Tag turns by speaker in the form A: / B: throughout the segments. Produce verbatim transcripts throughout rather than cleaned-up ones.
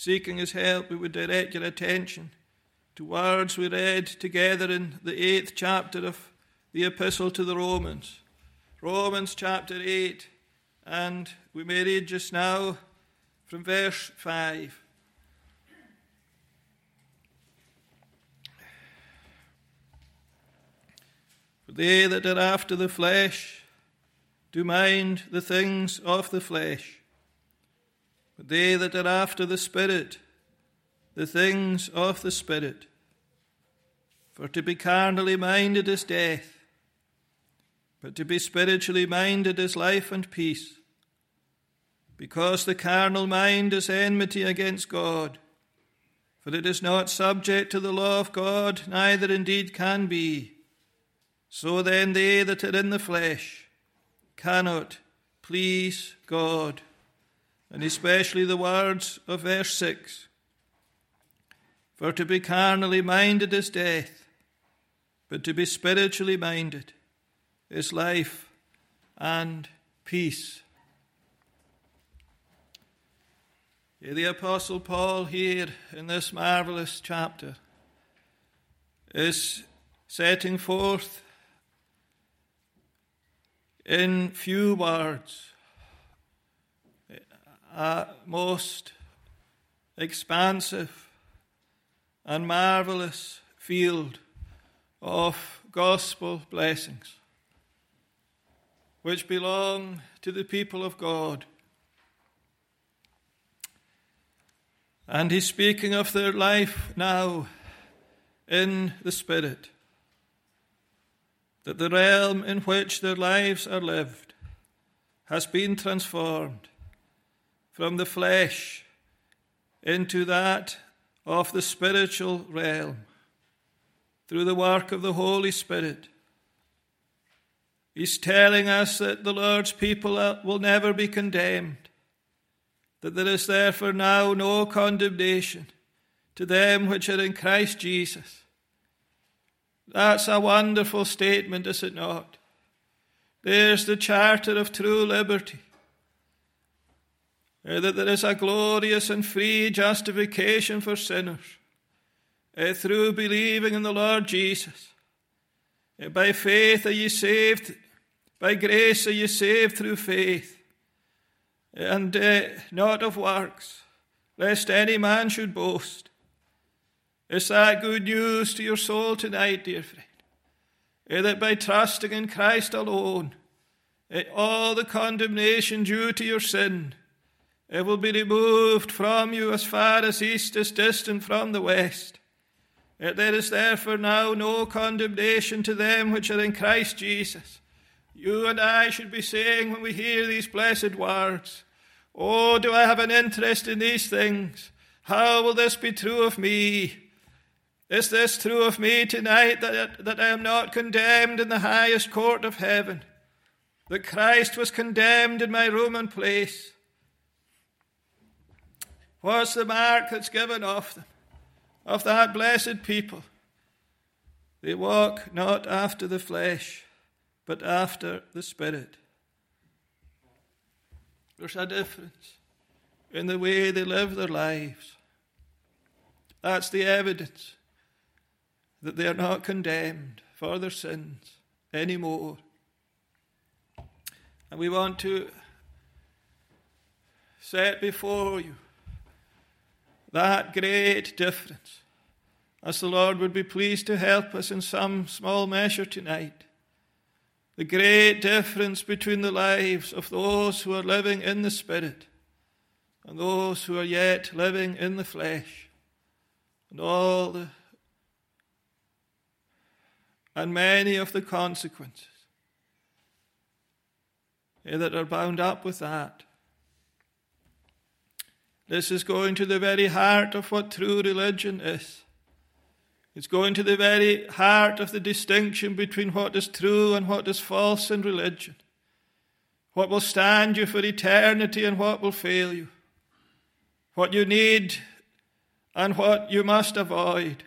A: seeking his help, we would direct your attention to words we read together in the eighth chapter of the Epistle to the Romans. Romans chapter eight, and we may read just now from verse five. For they that are after the flesh do mind the things of the flesh, but they that are after the Spirit, the things of the Spirit. For to be carnally minded is death, but to be spiritually minded is life and peace. Because the carnal mind is enmity against God, for it is not subject to the law of God, neither indeed can be. So then they that are in the flesh cannot please God. And especially the words of verse six. For to be carnally minded is death, but to be spiritually minded is life and peace. The Apostle Paul here in this marvelous chapter is setting forth in few words a most expansive and marvelous field of gospel blessings which belong to the people of God. And he's speaking of their life now in the Spirit, that the realm in which their lives are lived has been transformed from the flesh into that of the spiritual realm through the work of the Holy Spirit. He's telling us that the Lord's people will never be condemned, that there is therefore now no condemnation to them which are in Christ Jesus. That's a wonderful statement, is it not? There's the charter of true liberty. Uh, that there is a glorious and free justification for sinners uh, through believing in the Lord Jesus. Uh, by faith are ye saved, by grace are ye saved through faith, and uh, not of works, lest any man should boast. Is that good news to your soul tonight, dear friend? Uh, that by trusting in Christ alone, uh, all the condemnation due to your sin, it will be removed from you as far as east is distant from the west. There is therefore now no condemnation to them which are in Christ Jesus. You and I should be saying when we hear these blessed words, oh, do I have an interest in these things? How will this be true of me? Is this true of me tonight, that, that I am not condemned in the highest court of heaven? That Christ was condemned in my room and place? What's the mark that's given of them, of that blessed people? They walk not after the flesh, but after the Spirit. There's a difference in the way they live their lives. That's the evidence that they are not condemned for their sins anymore. And we want to set before you that great difference, as the Lord would be pleased to help us in some small measure tonight. The great difference between the lives of those who are living in the Spirit and those who are yet living in the flesh, and all the and many of the consequences that are bound up with that. This is going to the very heart of what true religion is. It's going to the very heart of the distinction between what is true and what is false in religion. What will stand you for eternity and what will fail you. What you need and what you must avoid.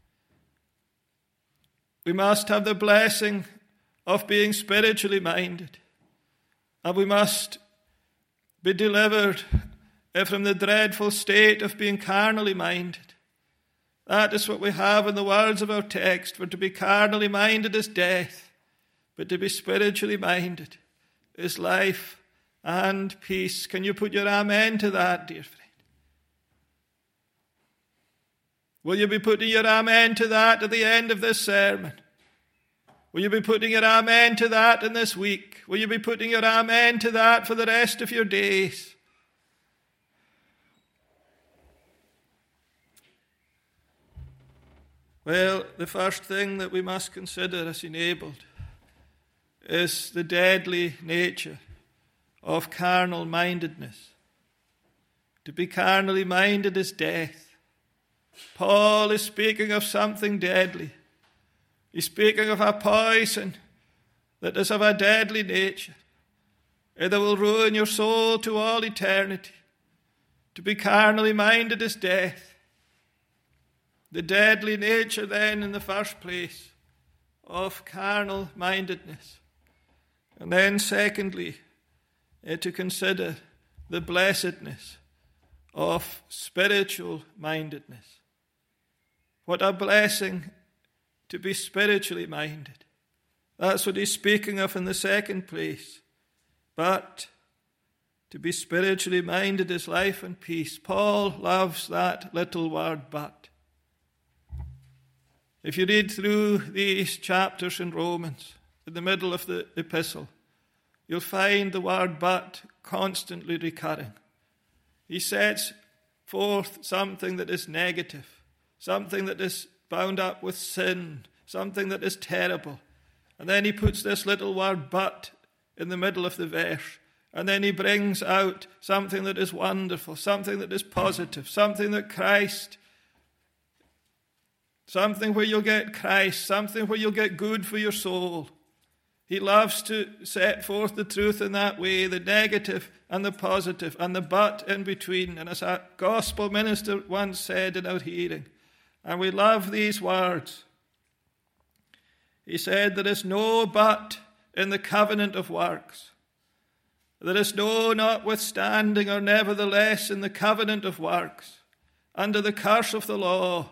A: We must have the blessing of being spiritually minded. And we must be delivered from the dreadful state of being carnally minded. That is what we have in the words of our text. For to be carnally minded is death, but to be spiritually minded is life and peace. Can you put your amen to that, dear friend? Will you be putting your amen to that at the end of this sermon? Will you be putting your amen to that in this week? Will you be putting your amen to that for the rest of your days? Well, the first thing that we must consider as enabled is the deadly nature of carnal mindedness. To be carnally minded is death. Paul is speaking of something deadly. He's speaking of a poison that is of a deadly nature, that will ruin your soul to all eternity. To be carnally minded is death. The deadly nature then, in the first place, of carnal mindedness. And then secondly, eh, to consider the blessedness of spiritual mindedness. What a blessing to be spiritually minded. That's what he's speaking of in the second place. But to be spiritually minded is life and peace. Paul loves that little word, but. If you read through these chapters in Romans, in the middle of the epistle, you'll find the word but constantly recurring. He sets forth something that is negative, something that is bound up with sin, something that is terrible. And then he puts this little word but in the middle of the verse. And then he brings out something that is wonderful, something that is positive, something that Christ, something where you'll get Christ, something where you'll get good for your soul. He loves to set forth the truth in that way, the negative and the positive, and the but in between. And as a gospel minister once said in our hearing, and we love these words, he said, there is no but in the covenant of works. There is no notwithstanding or nevertheless in the covenant of works, under the curse of the law.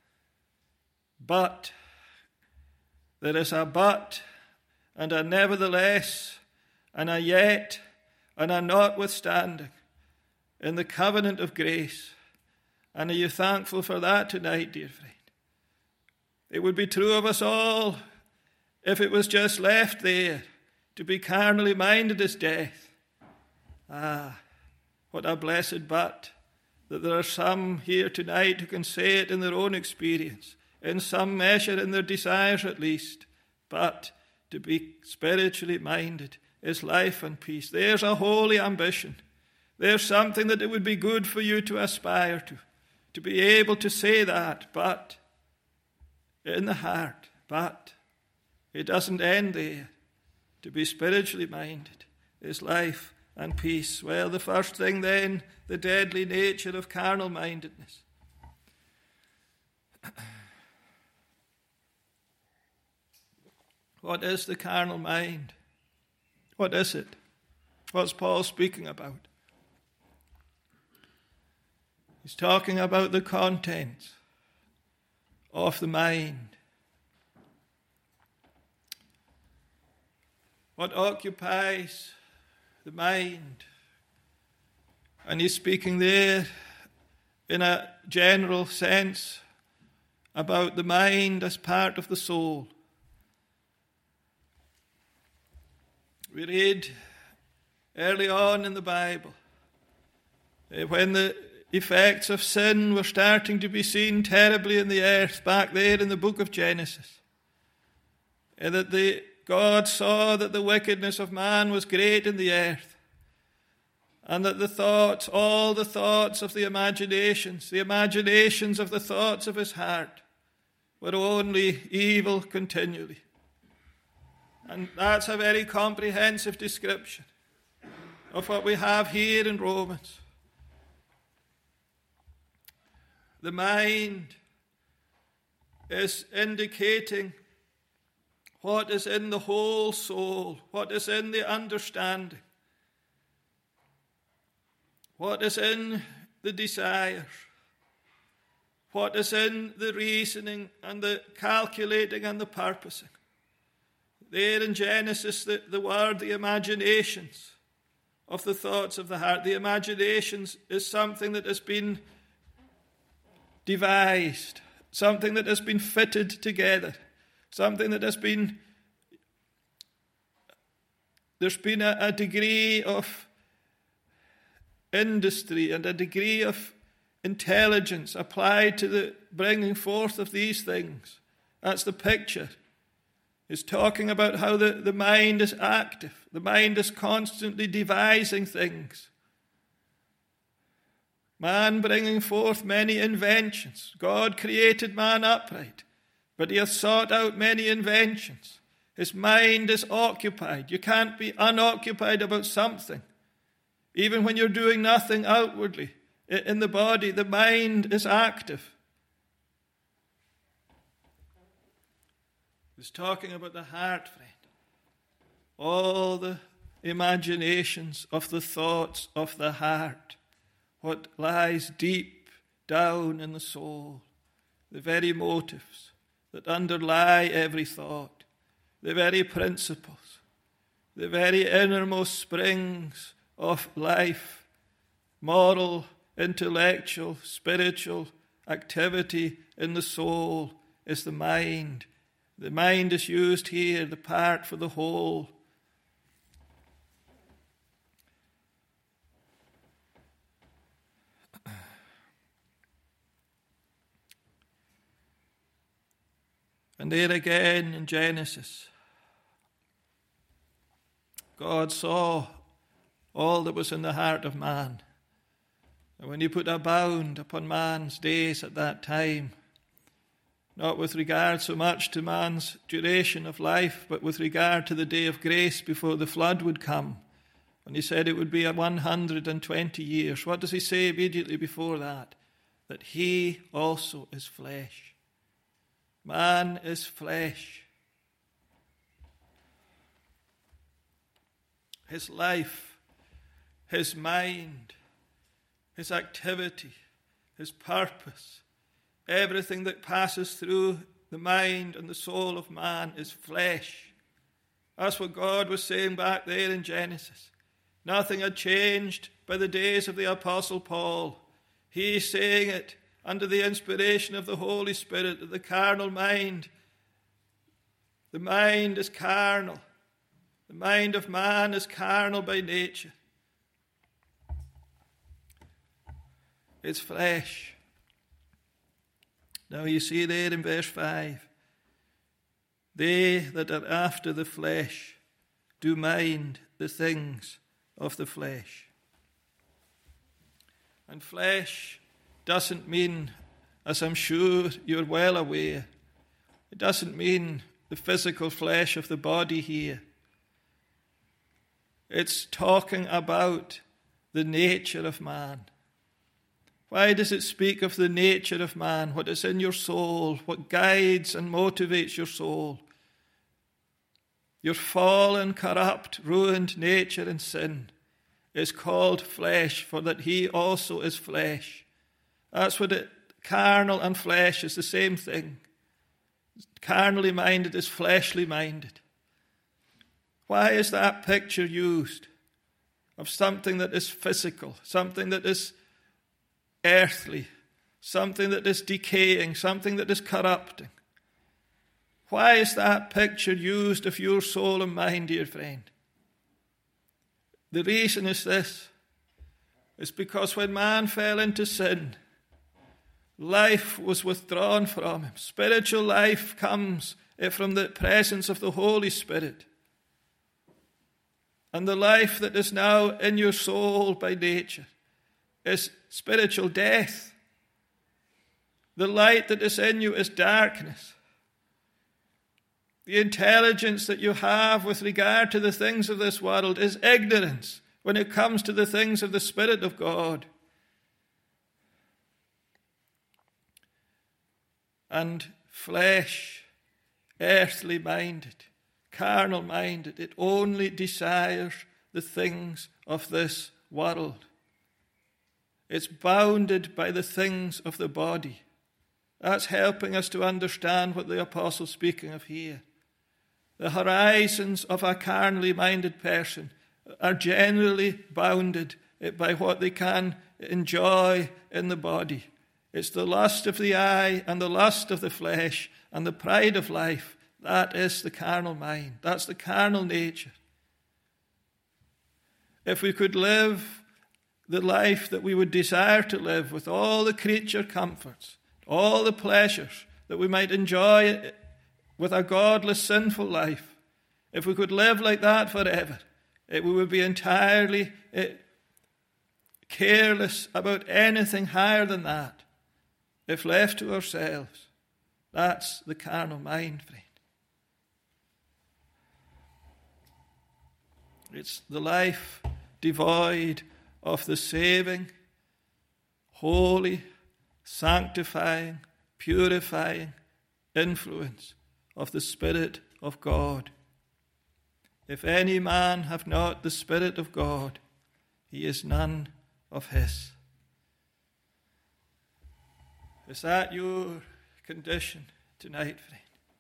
A: But there is a but and a nevertheless and a yet and a notwithstanding in the covenant of grace. And are you thankful for that tonight, dear friend? It would be true of us all if it was just left there. To be carnally minded is death. Ah, what a blessed but that there are some here tonight who can say it in their own experience, in some measure in their desires at least. But to be spiritually minded is life and peace. There's a holy ambition. There's something that it would be good for you to aspire to, to be able to say that, but in the heart. But it doesn't end there. To be spiritually minded is life and peace. Well, the first thing then, the deadly nature of carnal mindedness. What is the carnal mind? What is it? What's Paul speaking about? He's talking about the contents of the mind. What occupies the mind? And he's speaking there in a general sense about the mind as part of the soul. We read early on in the Bible, when the effects of sin were starting to be seen terribly in the earth, back there in the book of Genesis, and that the God saw that the wickedness of man was great in the earth, and that the thoughts, all the thoughts of the imaginations, the imaginations of the thoughts of his heart were only evil continually. And that's a very comprehensive description of what we have here in Romans. The mind is indicating what is in the whole soul, what is in the understanding. what is in the desires, what is in the reasoning and the calculating and the purposing. There in Genesis, the, the word, the imaginations of the thoughts of the heart. The imaginations is something that has been devised, something that has been fitted together, something that has been, there's been a, a degree of industry and a degree of intelligence applied to the bringing forth of these things. That's the picture. It's talking about how the, the mind is active. The mind is constantly devising things. Man bringing forth many inventions. God created man upright, but he hath sought out many inventions. His mind is occupied. You can't be unoccupied about something. Even when you're doing nothing outwardly in the body, the mind is active. He's talking about the heart, friend. All the imaginations of the thoughts of the heart. What lies deep down in the soul. The very motives that underlie every thought. The very principles. The very innermost springs of life. Moral, intellectual, spiritual activity in the soul is the mind. The mind is used here, the part for the whole. And there again in Genesis, God saw all that was in the heart of man. And when he put a bound upon man's days at that time, not with regard so much to man's duration of life, but with regard to the day of grace before the flood would come. And he said it would be a one hundred twenty years. What does he say immediately before that? That he also is flesh. Man is flesh. His life, his mind, his activity, his purpose, everything that passes through the mind and the soul of man is flesh. That's what God was saying back there in Genesis. Nothing had changed by the days of the Apostle Paul. He's saying it under the inspiration of the Holy Spirit, that the carnal mind, the mind is carnal. The mind of man is carnal by nature. It's flesh. Now you see there in verse five, they that are after the flesh do mind the things of the flesh. And flesh doesn't mean, as I'm sure you're well aware, it doesn't mean the physical flesh of the body here. It's talking about the nature of man. Why does it speak of the nature of man? What is in your soul? What guides and motivates your soul? Your fallen, corrupt, ruined nature in sin is called flesh, for that he also is flesh. That's what it, carnal and flesh is the same thing. Carnally minded is fleshly minded. Why is that picture used of something that is physical, something that is earthly, something that is decaying, something that is corrupting? Why is that picture used of your soul and mind, dear friend? The reason is this. It's because when man fell into sin, life was withdrawn from him. Spiritual life comes from the presence of the Holy Spirit. And the life that is now in your soul by nature is spiritual death. The light that is in you is darkness. The intelligence that you have with regard to the things of this world is ignorance when it comes to the things of the Spirit of God. And flesh, earthly minded, carnal minded, it only desires the things of this world. It's bounded by the things of the body. That's helping us to understand what the apostle's speaking of here. The horizons of a carnally minded person are generally bounded by what they can enjoy in the body. It's the lust of the eye and the lust of the flesh and the pride of life. That is the carnal mind. That's the carnal nature. If we could live the life that we would desire to live with all the creature comforts, all the pleasures that we might enjoy with a godless, sinful life, if we could live like that forever, it, we would be entirely it, careless about anything higher than that. If left to ourselves, that's the carnal mind, friend. It's the life devoid of the saving, holy, sanctifying, purifying influence of the Spirit of God. If any man have not the Spirit of God, he is none of his. Is that your condition tonight, friend?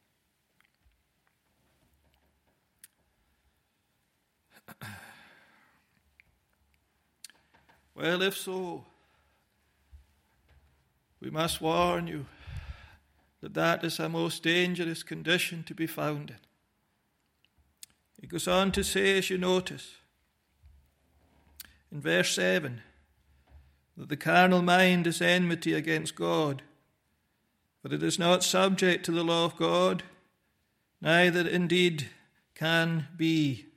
A: Well, if so, we must warn you that that is a most dangerous condition to be found in. He goes on to say, as you notice, in verse seven, that the carnal mind is enmity against God, but it is not subject to the law of God, neither indeed can be.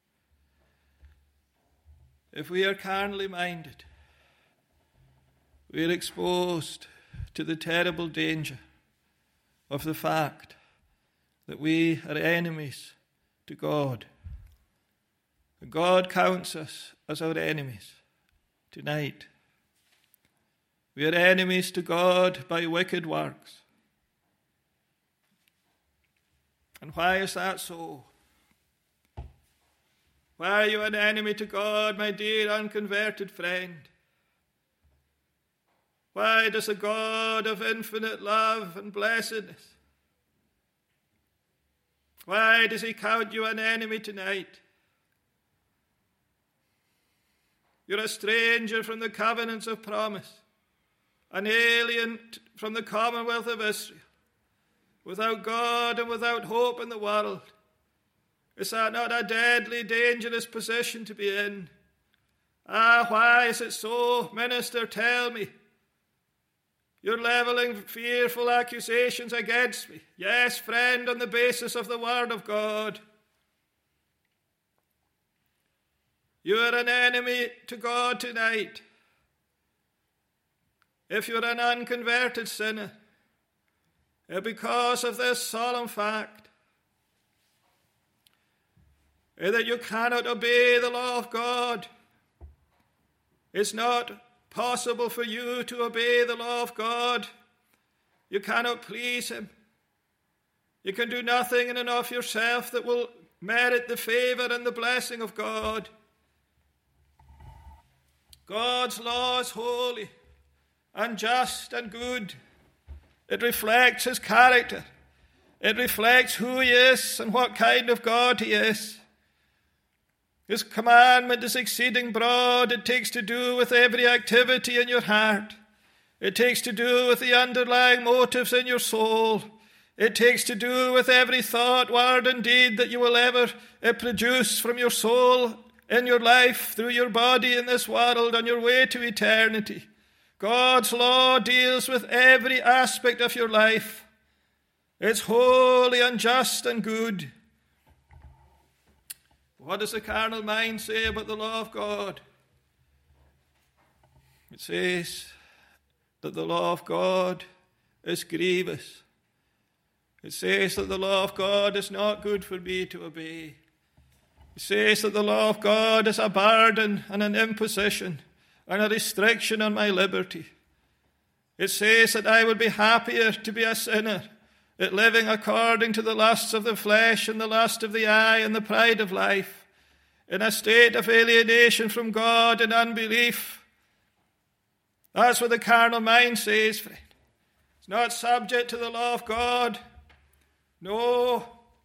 A: If we are carnally minded, we are exposed to the terrible danger of the fact that we are enemies to God. God counts us as our enemies tonight. We are enemies to God by wicked works. And why is that so? Why are you an enemy to God, my dear unconverted friend? Why does the God of infinite love and blessedness, why does he count you an enemy tonight? You're a stranger from the covenants of promise, an alien from the commonwealth of Israel, without God and without hope in the world. Is that not a deadly, dangerous position to be in? Ah, why is it so? Minister, tell me. You're leveling fearful accusations against me. Yes, friend, on the basis of the Word of God. You are an enemy to God tonight. If you're an unconverted sinner, because of this solemn fact, that you cannot obey the law of God. It's not possible for you to obey the law of God. You cannot please him. You can do nothing in and of yourself that will merit the favor and the blessing of God. God's law is holy and just and good. It reflects his character. It reflects who he is and what kind of God he is. His commandment is exceeding broad. It takes to do with every activity in your heart. It takes to do with the underlying motives in your soul. It takes to do with every thought, word, and deed that you will ever uh, produce from your soul in your life, through your body in this world, on your way to eternity. God's law deals with every aspect of your life. It's holy and just and good. What does the carnal mind say about the law of God? It says that the law of God is grievous. It says that the law of God is not good for me to obey. It says that the law of God is a burden and an imposition and a restriction on my liberty. It says that I would be happier to be a sinner at living according to the lusts of the flesh and the lust of the eye and the pride of life, in a state of alienation from God and unbelief, That's what the carnal mind says, friend. It's not subject to the law of God. No.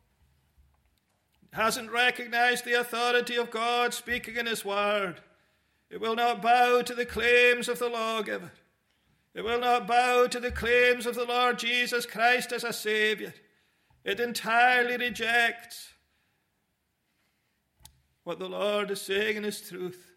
A: It hasn't recognized the authority of God speaking in his word. It will not bow to the claims of the lawgiver. It will not bow to the claims of the Lord Jesus Christ as a Savior. It entirely rejects what the Lord is saying in his truth.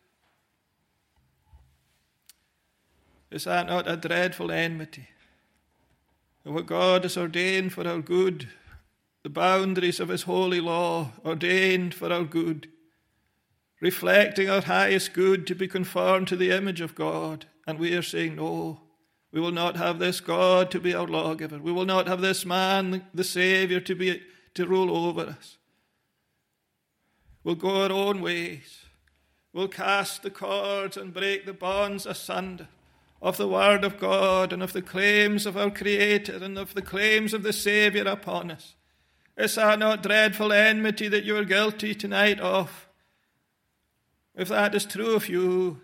A: Is that not a dreadful enmity? What God has ordained for our good, the boundaries of his holy law ordained for our good, reflecting our highest good to be conformed to the image of God. And we are saying, no, we will not have this God to be our lawgiver. We will not have this man, the Savior, to be to rule over us. We'll go our own ways. We'll cast the cords and break the bonds asunder of the word of God and of the claims of our Creator and of the claims of the Savior upon us. Is that not dreadful enmity that you are guilty tonight of? If that is true of you,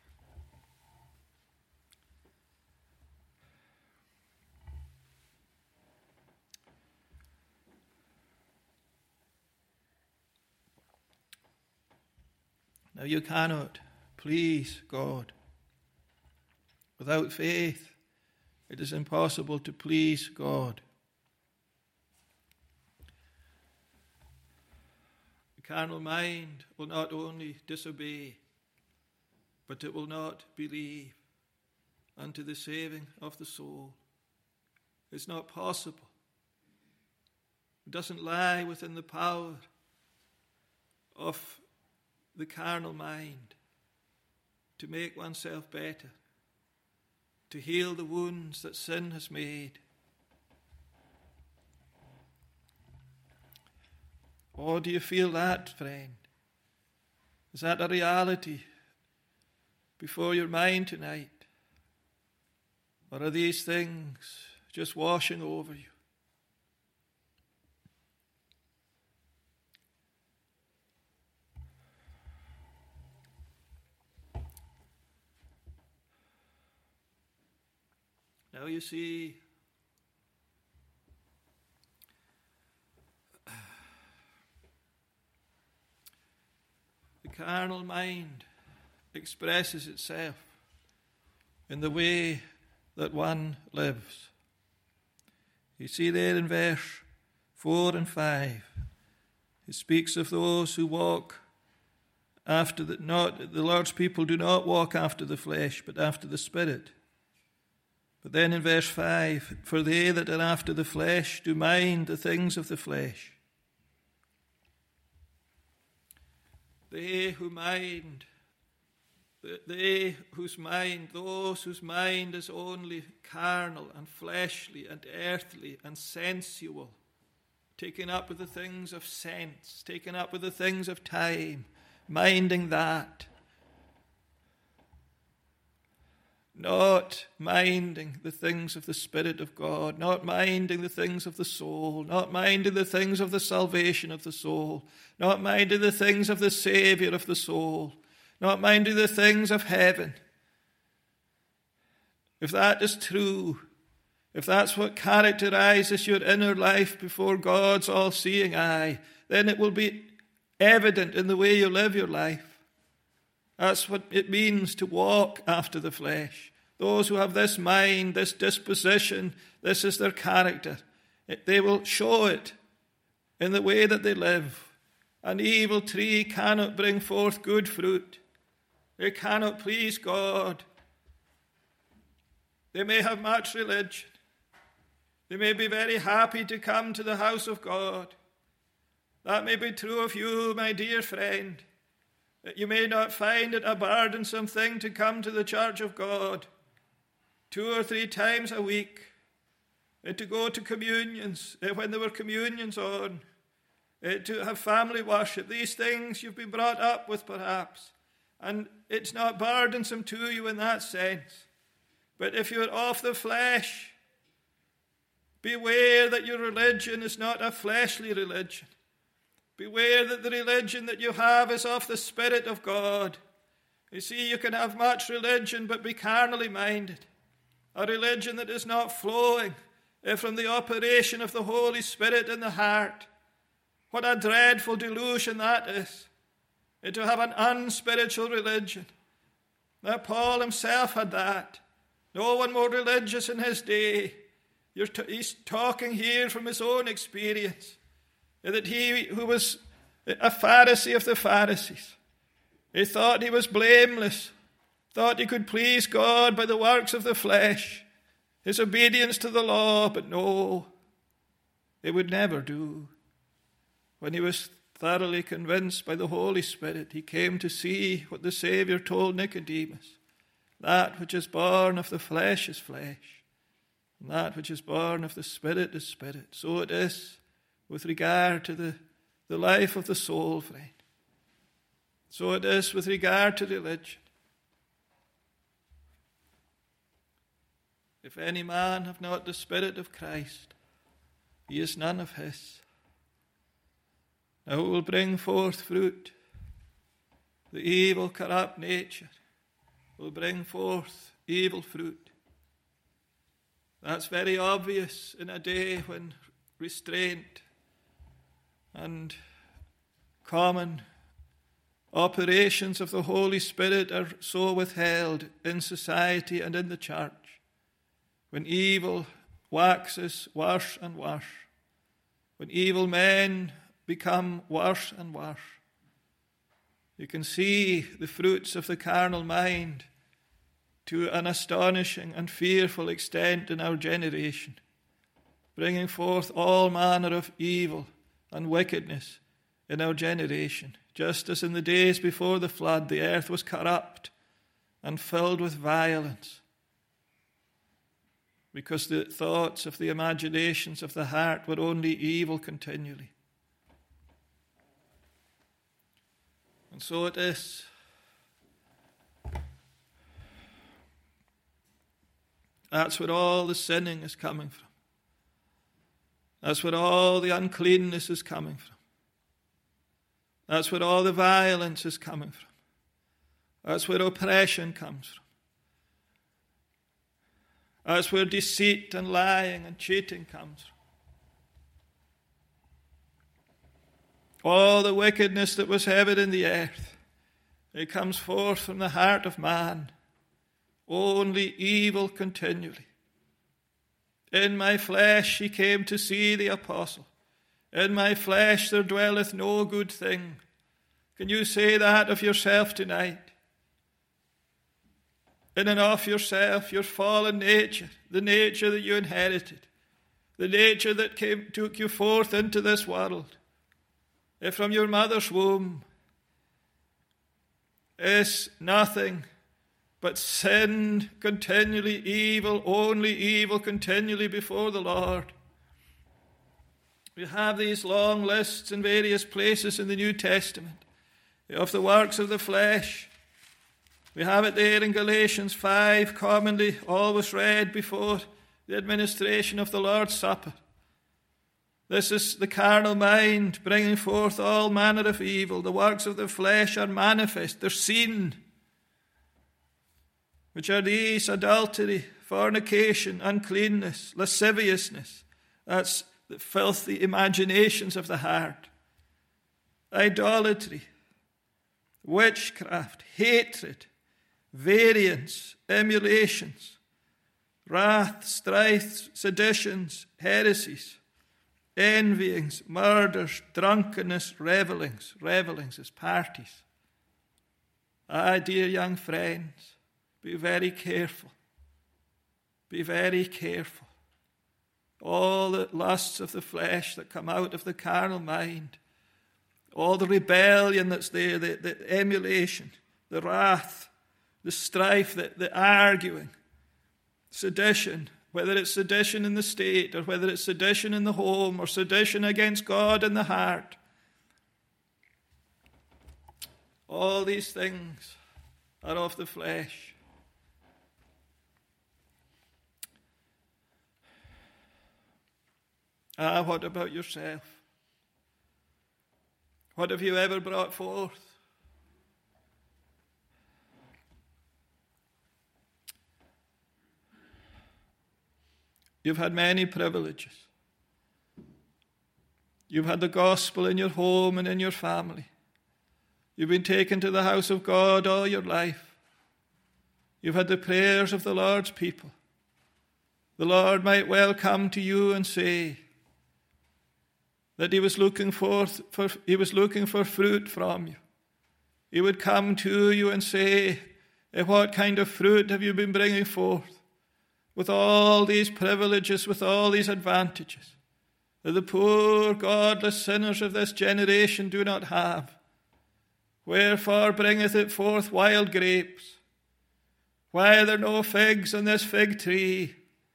A: now you cannot please God. Without faith, it is impossible to please God. The carnal mind will not only disobey, but it will not believe unto the saving of the soul. It's not possible. It doesn't lie within the power of the carnal mind to make oneself better, to heal the wounds that sin has made. Or do you feel that, friend? Is that a reality before your mind tonight? Or are these things just washing over you? Now you see, the carnal mind expresses itself in the way that one lives. You see there in verse four and five, it speaks of those who walk after the, not, the Lord's people do not walk after the flesh, but after the Spirit. But then in verse five, for they that are after the flesh do mind the things of the flesh. They who mind, they whose mind, those whose mind is only carnal and fleshly and earthly and sensual, taken up with the things of sense, taken up with the things of time, minding that. Not minding the things of the Spirit of God, not minding the things of the soul, not minding the things of the salvation of the soul, not minding the things of the Savior of the soul, not minding the things of heaven. If that is true, if that's what characterizes your inner life before God's all-seeing eye, then it will be evident in the way you live your life. That's what it means to walk after the flesh. Those who have this mind, this disposition, this is their character. It, they will show it in the way that they live. An evil tree cannot bring forth good fruit. They cannot please God. They may have much religion. They may be very happy to come to the house of God. That may be true of you, my dear friend. That you may not find it a burdensome thing to come to the church of God two or three times a week, and to go to communions when there were communions on, to have family worship. These things you've been brought up with perhaps, and it's not burdensome to you in that sense. But if you're off the flesh, beware that your religion is not a fleshly religion. Beware that the religion that you have is of the Spirit of God. You see, you can have much religion but be carnally minded. A religion that is not flowing from the operation of the Holy Spirit in the heart. What a dreadful delusion that is. To have an unspiritual religion. Now Paul himself had that. No one more religious in his day. You're t- he's talking here from his own experience. That he who was a Pharisee of the Pharisees, he thought he was blameless, thought he could please God by the works of the flesh, his obedience to the law, but no, it would never do. When he was thoroughly convinced by the Holy Spirit, he came to see what the Savior told Nicodemus. That which is born of the flesh is flesh, and that which is born of the Spirit is spirit. So it is with regard to the, the life of the soul, friend. So it is with regard to religion. If any man have not the Spirit of Christ, he is none of his. Now it will bring forth fruit. The evil, corrupt nature will bring forth evil fruit. That's very obvious in a day when restraint and common operations of the Holy Spirit are so withheld in society and in the church. When evil waxes worse and worse. When evil men become worse and worse. You can see the fruits of the carnal mind to an astonishing and fearful extent in our generation, bringing forth all manner of evil and wickedness in our generation. Just as in the days before the flood, the earth was corrupt and filled with violence, because the thoughts of the imaginations of the heart were only evil continually. And so it is. That's where all the sinning is coming from. That's where all the uncleanness is coming from. That's where all the violence is coming from. That's where oppression comes from. That's where deceit and lying and cheating comes from. All the wickedness that was ever in the earth, it comes forth from the heart of man. Only evil continually. In my flesh he came to see the apostle. In my flesh there dwelleth no good thing. Can you say that of yourself tonight? In and of yourself, your fallen nature, the nature that you inherited, the nature that came, took you forth into this world, if from your mother's womb, is nothing but sin continually, evil, only evil continually before the Lord. We have these long lists in various places in the New Testament of the works of the flesh. We have it there in Galatians five, commonly always read before the administration of the Lord's Supper. This is the carnal mind bringing forth all manner of evil. The works of the flesh are manifest, they're seen, which are these: adultery, fornication, uncleanness, lasciviousness. That's the filthy imaginations of the heart. Idolatry, witchcraft, hatred, variance, emulations, wrath, strife, seditions, heresies, envyings, murders, drunkenness, revellings. Revellings is parties. Ah, dear young friends, be very careful. Be very careful. All the lusts of the flesh that come out of the carnal mind, all the rebellion that's there, the, the emulation, the wrath, the strife, the, the arguing, sedition, whether it's sedition in the state or whether it's sedition in the home or sedition against God in the heart. All these things are of the flesh. Ah, what about yourself? What have you ever brought forth? You've had many privileges. You've had the gospel in your home and in your family. You've been taken to the house of God all your life. You've had the prayers of the Lord's people. The Lord might well come to you and say that he was looking forth for, he was looking for fruit from you. He would come to you and say, what kind of fruit have you been bringing forth? With all these privileges, with all these advantages, that the poor, godless sinners of this generation do not have. Wherefore bringeth it forth wild grapes? Why are there no figs on this fig tree?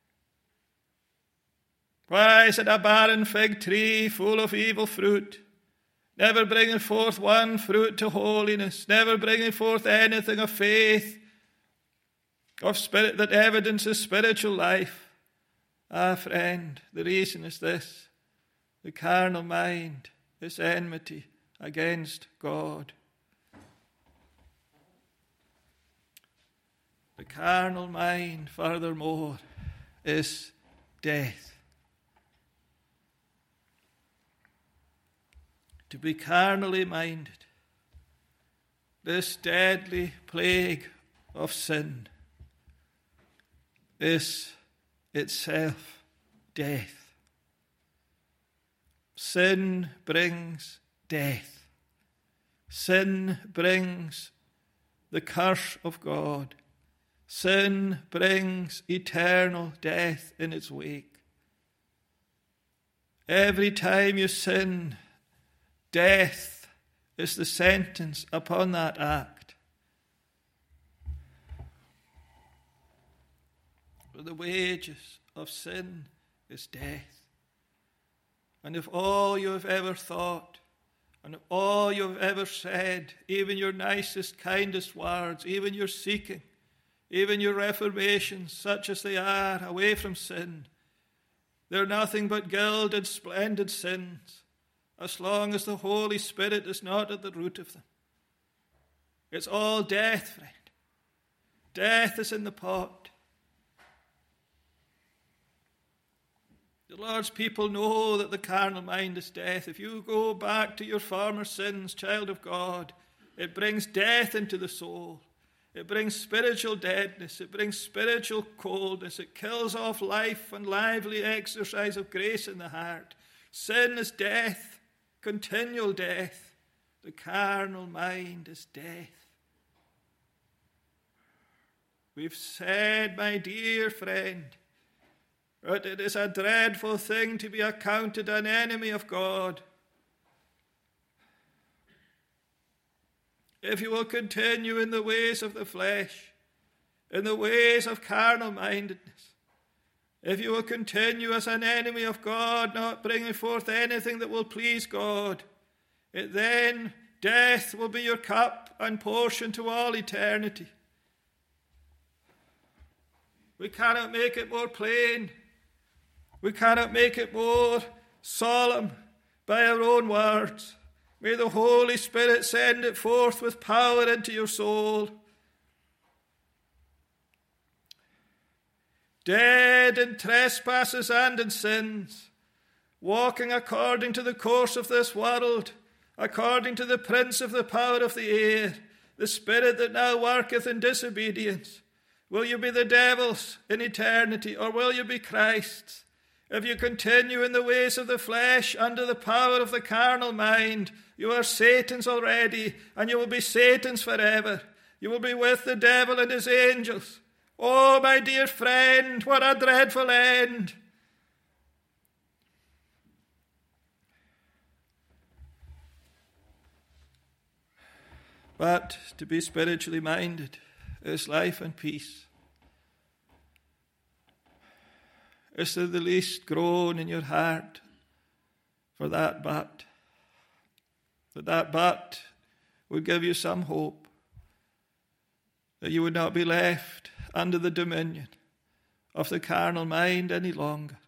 A: Why is it a barren fig tree full of evil fruit, never bringing forth one fruit to holiness, never bringing forth anything of faith, of spirit that evidences spiritual life? Ah, friend, the reason is this: the carnal mind is enmity against God. The carnal mind, furthermore, is death. To be carnally minded, this deadly plague of sin, is itself death. Sin brings death. Sin brings the curse of God. Sin brings eternal death in its wake. Every time you sin, death is the sentence upon that act. For the wages of sin is death. And if all you have ever thought, and if all you have ever said, even your nicest, kindest words, even your seeking, even your reformations, such as they are, away from sin, they're nothing but gilded, splendid sins, as long as the Holy Spirit is not at the root of them. It's all death, friend. Death is in the pot. The Lord's people know that the carnal mind is death. If you go back to your former sins, child of God, it brings death into the soul. It brings spiritual deadness. It brings spiritual coldness. It kills off life and lively exercise of grace in the heart. Sin is death, continual death. The carnal mind is death. We've said, my dear friend, that it is a dreadful thing to be accounted an enemy of God. If you will continue in the ways of the flesh, in the ways of carnal mindedness, if you will continue as an enemy of God, not bringing forth anything that will please God, it then death will be your cup and portion to all eternity. We cannot make it more plain. We cannot make it more solemn by our own words. May the Holy Spirit send it forth with power into your soul. Dead in trespasses and in sins, walking according to the course of this world, according to the prince of the power of the air, the spirit that now worketh in disobedience. Will you be the devil's in eternity, or will you be Christ's? If you continue in the ways of the flesh, under the power of the carnal mind, you are Satan's already, and you will be Satan's forever. You will be with the devil and his angels. Oh, my dear friend, what a dreadful end! But to be spiritually minded is life and peace. Is there the least groan in your heart for that but? That that but would give you some hope, that you would not be left under the dominion of the carnal mind any longer.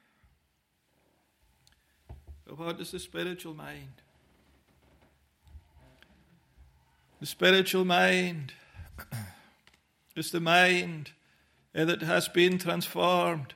A: But what is the spiritual mind? The spiritual mind is the mind that has been transformed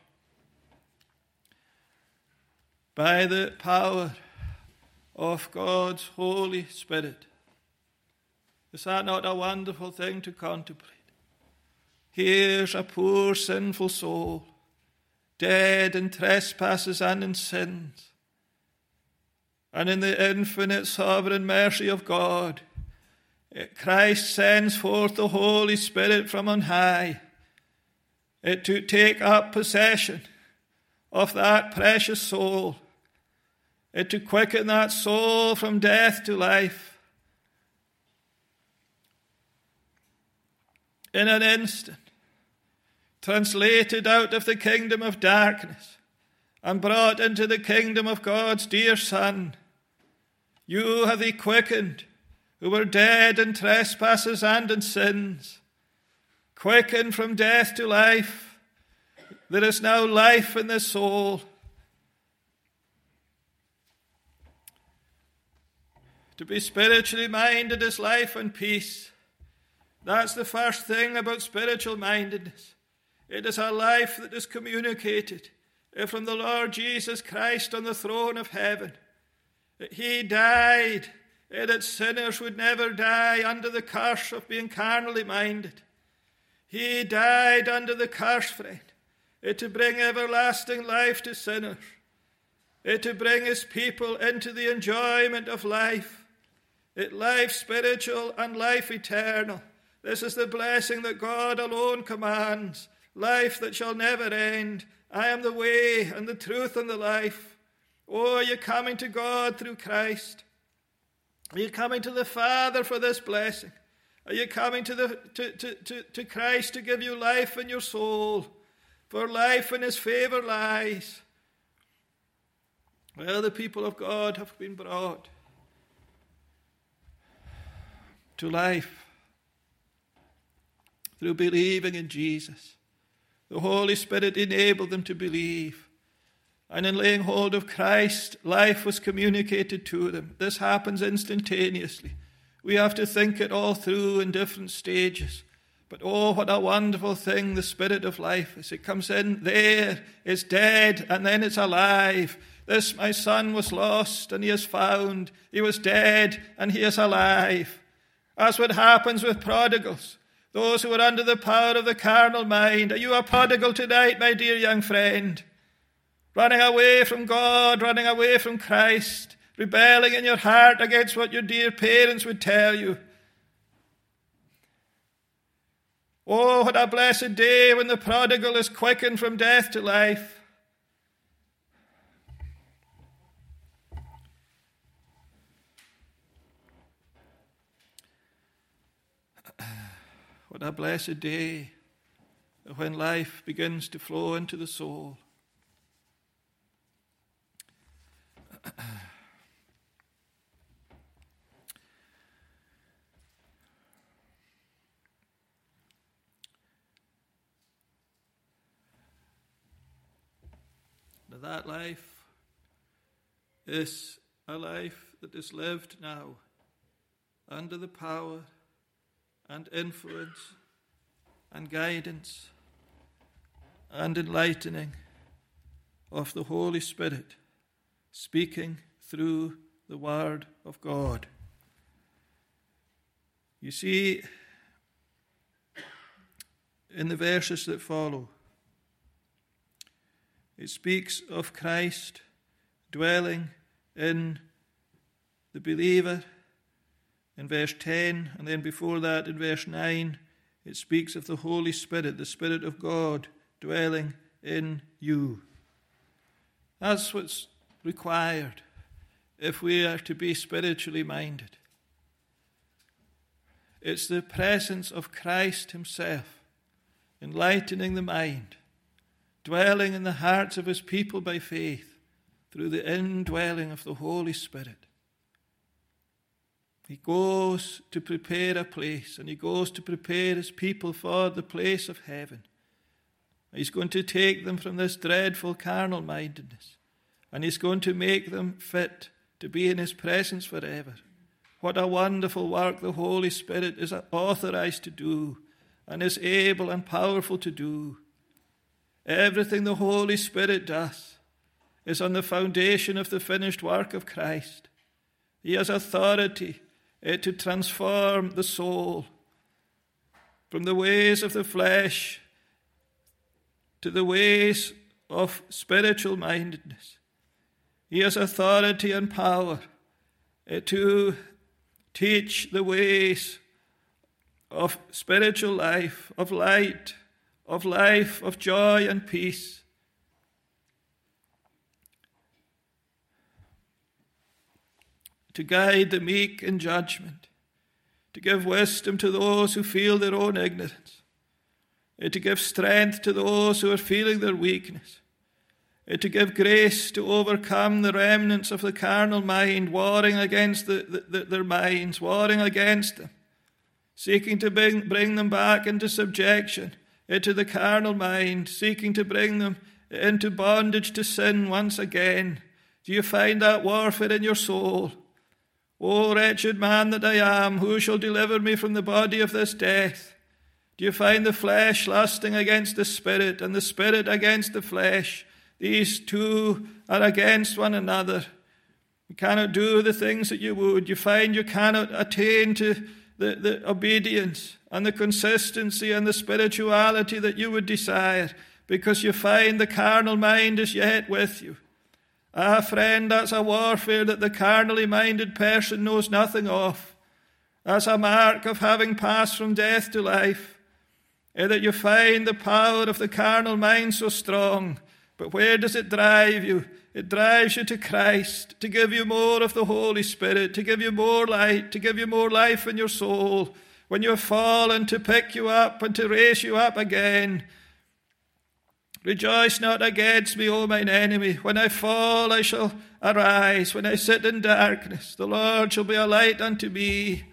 A: by the power of God's Holy Spirit. Is that not a wonderful thing to contemplate? Here's a poor sinful soul, dead in trespasses and in sins. And in the infinite sovereign mercy of God, Christ sends forth the Holy Spirit from on high to take up possession of that precious soul, to quicken that soul from death to life. In an instant, translated out of the kingdom of darkness and brought into the kingdom of God's dear Son. You have He quickened, who were dead in trespasses and in sins. Quickened from death to life. There is now life in this soul. To be spiritually minded is life and peace. That's the first thing about spiritual mindedness. It is a life that is communicated from the Lord Jesus Christ on the throne of heaven. That He died, that sinners would never die under the curse of being carnally minded. He died under the curse, friend, to bring everlasting life to sinners, to bring His people into the enjoyment of life, life spiritual and life eternal. This is the blessing that God alone commands, life that shall never end. I am the way and the truth and the life. Oh, are you coming to God through Christ? Are you coming to the Father for this blessing? Are you coming to, the, to, to, to, to Christ to give you life in your soul? For life in His favor lies. Well, the people of God have been brought to life through believing in Jesus. The Holy Spirit enabled them to believe. And in laying hold of Christ, life was communicated to them. This happens instantaneously. We have to think it all through in different stages. But oh, what a wonderful thing the Spirit of life is. It comes in there, it's dead, and then it's alive. This my son was lost, and he is found. He was dead, and he is alive. That's what happens with prodigals. Those who are under the power of the carnal mind. Are you a prodigal tonight, my dear young friend? Running away from God, running away from Christ, rebelling in your heart against what your dear parents would tell you. Oh, what a blessed day when the prodigal is quickened from death to life. What a blessed day when life begins to flow into the soul. Now that life is a life that is lived now under the power and influence and guidance and enlightening of the Holy Spirit, speaking through the Word of God. You see, in the verses that follow, it speaks of Christ dwelling in the believer in verse ten, and then before that in verse nine, it speaks of the Holy Spirit, the Spirit of God dwelling in you. That's what's required if we are to be spiritually minded. It's the presence of Christ Himself, enlightening the mind, dwelling in the hearts of His people by faith, through the indwelling of the Holy Spirit. He goes to prepare a place, and He goes to prepare His people for the place of heaven. He's going to take them from this dreadful carnal mindedness, and He's going to make them fit to be in His presence forever. what a wonderful work the Holy Spirit is authorized to do and is able and powerful to do. Everything the Holy Spirit does is on the foundation of the finished work of Christ. He has authority uh, to transform the soul from the ways of the flesh to the ways of spiritual mindedness. He has authority and power uh, to teach the ways of spiritual life, of light, of life, of joy and peace. To guide the meek in judgment, to give wisdom to those who feel their own ignorance, to give strength to those who are feeling their weakness, to give grace to overcome the remnants of the carnal mind warring against the, the, their minds, warring against them, seeking to bring, bring them back into subjection to the carnal mind, seeking to bring them into bondage to sin once again. Do you find that warfare in your soul? O wretched man that I am, who shall deliver me from the body of this death? Do you find the flesh lusting against the spirit and the spirit against the flesh? These two are against one another. You cannot do the things that you would. You find you cannot attain to the, the obedience and the consistency and the spirituality that you would desire because you find the carnal mind is yet with you. Ah, friend, that's a warfare that the carnally minded person knows nothing of. That's a mark of having passed from death to life, eh, that you find the power of the carnal mind so strong. But where does it drive you? It drives you to Christ, to give you more of the Holy Spirit, to give you more light, to give you more life in your soul. When you have fallen, to pick you up and to raise you up again. Rejoice not against me, O mine enemy. When I fall, I shall arise. When I sit in darkness, the Lord shall be a light unto me.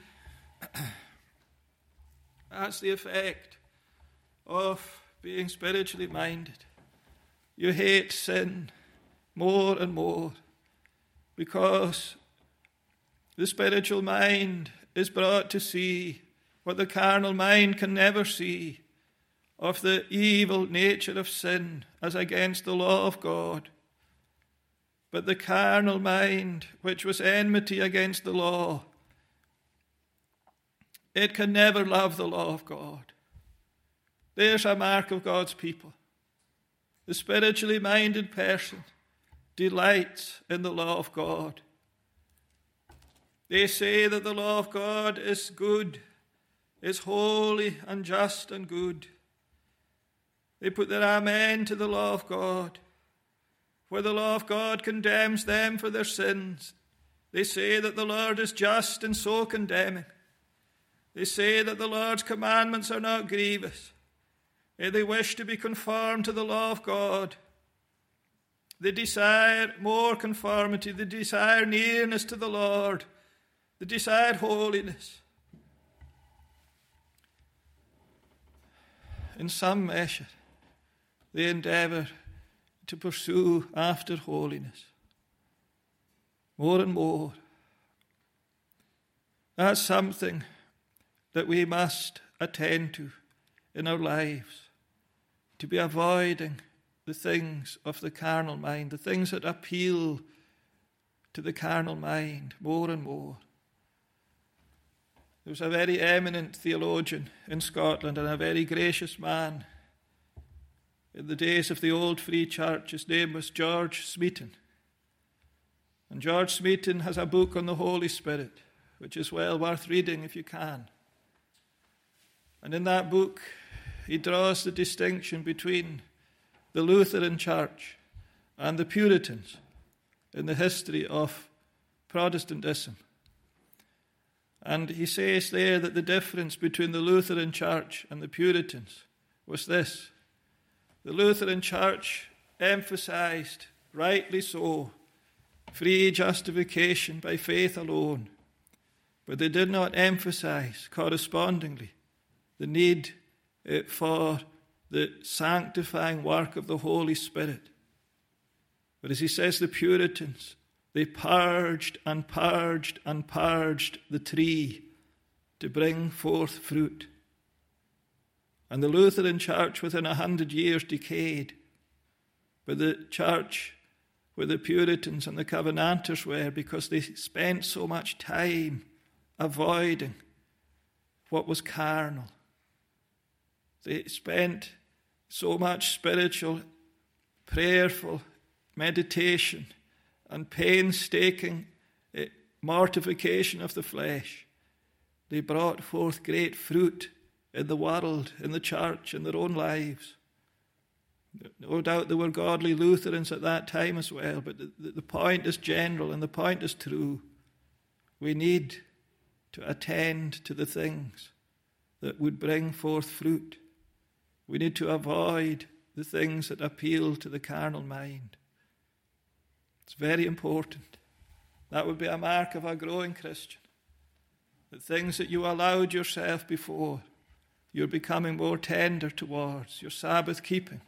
A: That's the effect of being spiritually minded. You hate sin more and more because the spiritual mind is brought to see what the carnal mind can never see, of the evil nature of sin as against the law of God. But the carnal mind, which was enmity against the law, it can never love the law of God. There's a mark of God's people. The spiritually minded person delights in the law of God. They say that the law of God is good, is holy and just and good. They put their amen to the law of God. Where the law of God condemns them for their sins, they say that the Lord is just in so condemning. They say that the Lord's commandments are not grievous. They wish to be conformed to the law of God. They desire more conformity. They desire nearness to the Lord. They desire holiness. In some measure, they endeavor to pursue after holiness more and more. That's something that we must attend to in our lives, to be avoiding the things of the carnal mind, the things that appeal to the carnal mind more and more. There was a very eminent theologian in Scotland and a very gracious man in the days of the old Free Church. His name was George Smeaton. And George Smeaton has a book on the Holy Spirit, which is well worth reading if you can. And in that book, he draws the distinction between the Lutheran Church and the Puritans in the history of Protestantism. And he says there that the difference between the Lutheran Church and the Puritans was this. The Lutheran Church emphasized, rightly so, free justification by faith alone, but they did not emphasize correspondingly the need uh, for the sanctifying work of the Holy Spirit. But as he says, the Puritans They purged and purged and purged the tree to bring forth fruit. And the Lutheran Church within a hundred years decayed. But the church where the Puritans and the Covenanters were, because they spent so much time avoiding what was carnal. They spent so much spiritual, prayerful meditation and painstaking mortification of the flesh. They brought forth great fruit in the world, in the church, in their own lives. No doubt there were godly Lutherans at that time as well, but the, the point is general and the point is true. We need to attend to the things that would bring forth fruit. We need to avoid the things that appeal to the carnal mind. It's very important. That would be a mark of a growing Christian. The things that you allowed yourself before, you're becoming more tender towards. Your Sabbath keeping,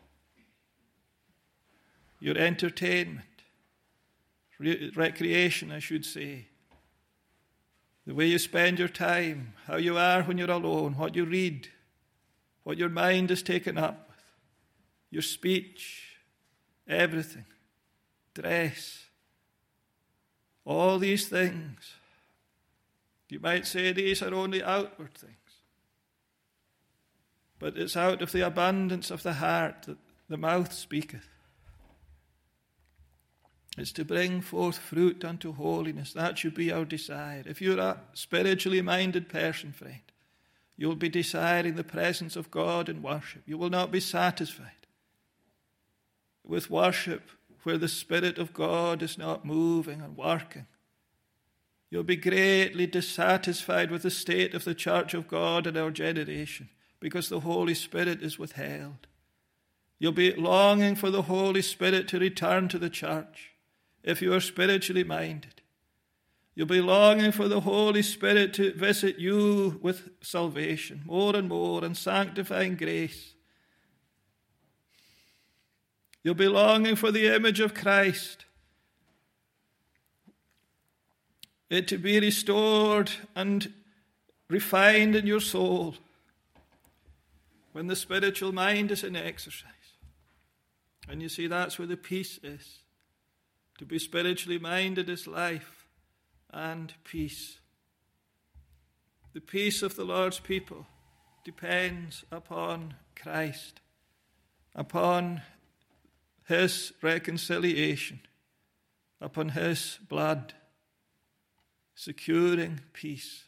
A: your entertainment, re- recreation, I should say. The way you spend your time, how you are when you're alone, what you read, what your mind is taken up with, your speech, everything, dress, all these things. You might say these are only outward things. But it's out of the abundance of the heart that the mouth speaketh. It's to bring forth fruit unto holiness. That should be our desire. If you're a spiritually minded person, friend, you'll be desiring the presence of God in worship. You will not be satisfied with worship where the Spirit of God is not moving and working. You'll be greatly dissatisfied with the state of the church of God in our generation because the Holy Spirit is withheld. You'll be longing for the Holy Spirit to return to the church if you are spiritually minded. You'll be longing for the Holy Spirit to visit you with salvation more and more and sanctifying grace. You'll be longing for the image of Christ, it to be restored and refined in your soul when the spiritual mind is in exercise. And you see, that's where the peace is. To be spiritually minded is life and peace. The peace of the Lord's people depends upon Christ, upon his reconciliation, upon his blood, securing peace.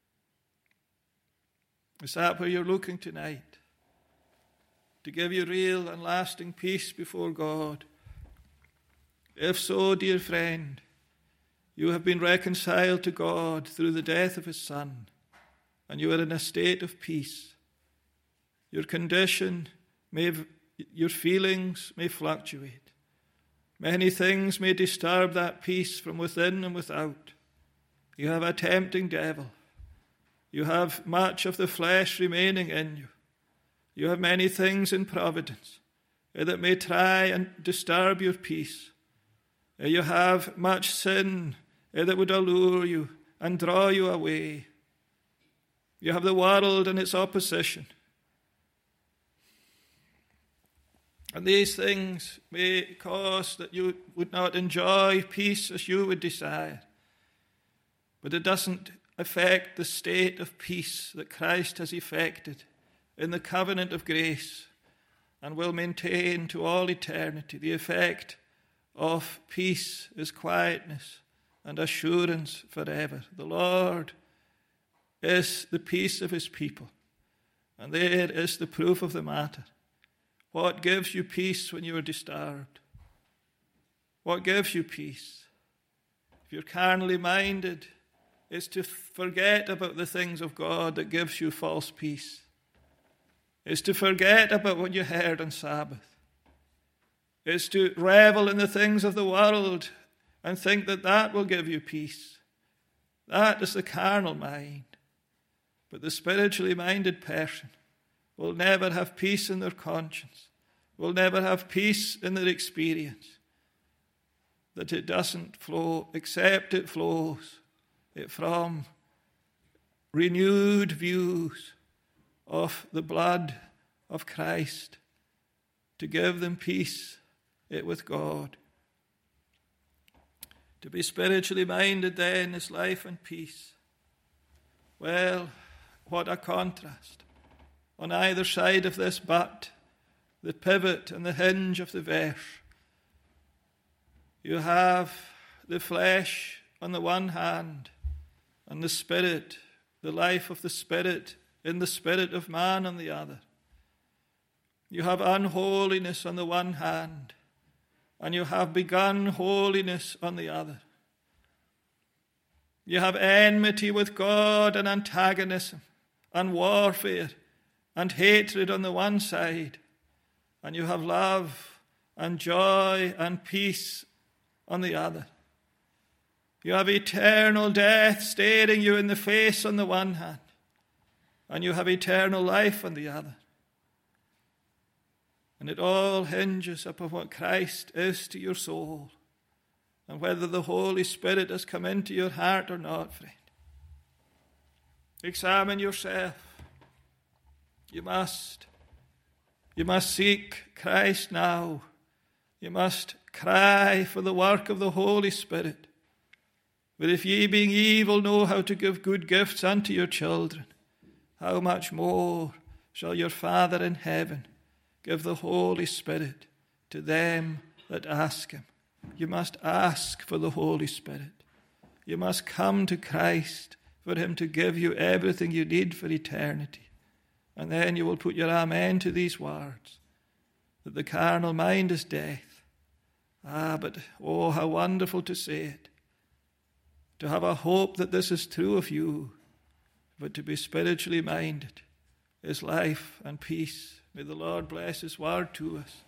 A: Is that where you're looking tonight? To give you real and lasting peace before God? If so, dear friend, you have been reconciled to God through the death of his Son, and you are in a state of peace. Your condition may, your feelings may fluctuate. Many things may disturb that peace from within and without. You have a tempting devil. You have much of the flesh remaining in you. You have many things in providence that may try and disturb your peace. You have much sin that would allure you and draw you away. You have the world and its opposition. And these things may cause that you would not enjoy peace as you would desire. But it doesn't affect the state of peace that Christ has effected in the covenant of grace and will maintain to all eternity. The effect of peace is quietness and assurance forever. The Lord is the peace of his people, and there is the proof of the matter. What gives you peace when you are disturbed? What gives you peace? If you're carnally minded, it's to forget about the things of God that gives you false peace. It's to forget about what you heard on Sabbath. It's to revel in the things of the world and think that that will give you peace. That is the carnal mind. But the spiritually minded person will never have peace in their conscience, will never have peace in their experience. that it doesn't flow, except it flows it from renewed views of the blood of Christ to give them peace it with God. To be spiritually minded then is life and peace. Well, what a contrast. On either side of this but, the pivot and the hinge of the verse, you have the flesh on the one hand and the spirit, the life of the spirit in the spirit of man on the other. You have unholiness on the one hand, and you have begun holiness on the other. You have enmity with God and antagonism and warfare and hatred on the one side, and you have love and joy and peace on the other. You have eternal death staring you in the face on the one hand, and you have eternal life on the other. And it all hinges upon what Christ is to your soul and whether the Holy Spirit has come into your heart or not, friend. Examine yourself. You must. You must seek Christ now. You must cry for the work of the Holy Spirit. But if ye, being evil, know how to give good gifts unto your children, how much more shall your Father in heaven give the Holy Spirit to them that ask him. You must ask for the Holy Spirit. You must come to Christ for him to give you everything you need for eternity. And then you will put your amen to these words, that the carnal mind is death. Ah, but oh, how wonderful to say it. To have a hope that this is true of you, but to be spiritually minded is life and peace. May the Lord bless his word to us.